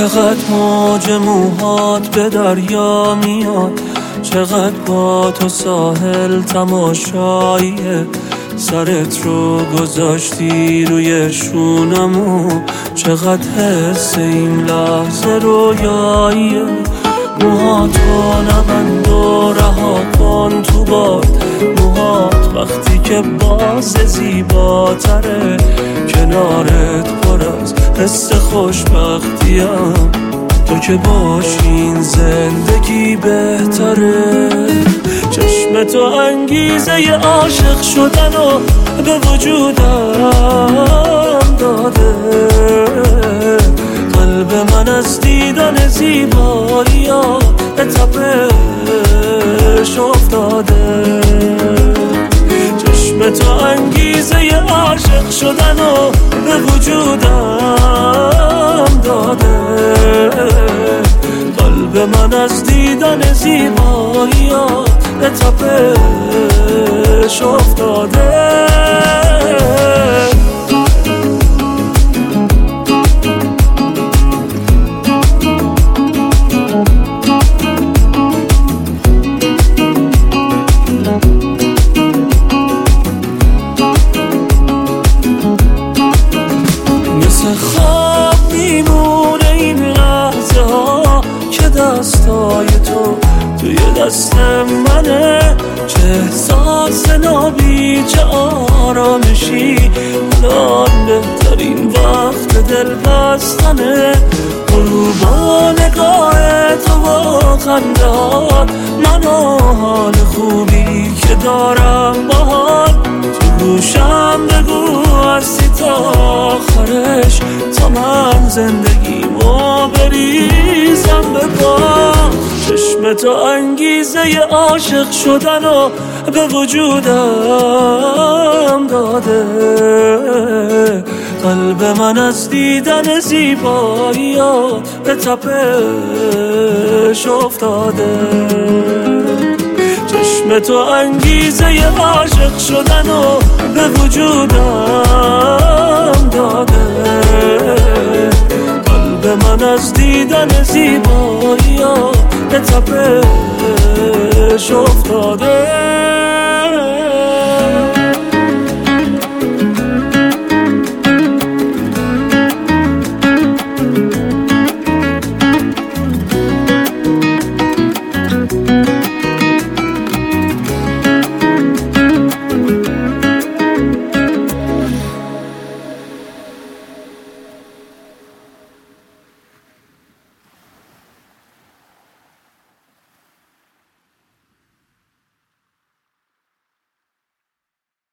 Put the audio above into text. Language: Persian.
چقدر موج موهات به دریا میاد، چقدر با تو ساحل تماشاییه، سرت رو گذاشتی روی شونمو، چقدر حس این لحظه رویاییه. موهاتو نبند و رها کن تو باد، موهات وقتی که باز زیباتره، کنارت پر از حس خوشبختیم، تو که باشین زندگی بهتره. چشم تو انگیزه عاشق شدن و به وجودم داده، قلب من از دیدن زیبایی ها به تپش افتاده. چشم تو انگیزه عاشق شدن و به وجودم داده، قلب من از دیدن زیبایی ها به تپش افتاده. مثل خواب میمونه این لحظه ها که دستای تو توی دست منه، چه احساس نابی، چه آرامشی، الان بهترین وقت دل بستنه. غروبا نگاه تو و خنده ها، من و حال خوبی که دارم باهات، تو گوشم بگو هستی تا آخرش، تا من زندگیمو بریزم به پا. چشم تو انگیزه عاشق شدن و به وجودم داده، قلب من از دیدن زیبایی ها به تپش افتاده. چشم تو انگیزه عاشق شدن و به وجودم داده، قلب من از دیدن زیبایی ها به تپش افتاده.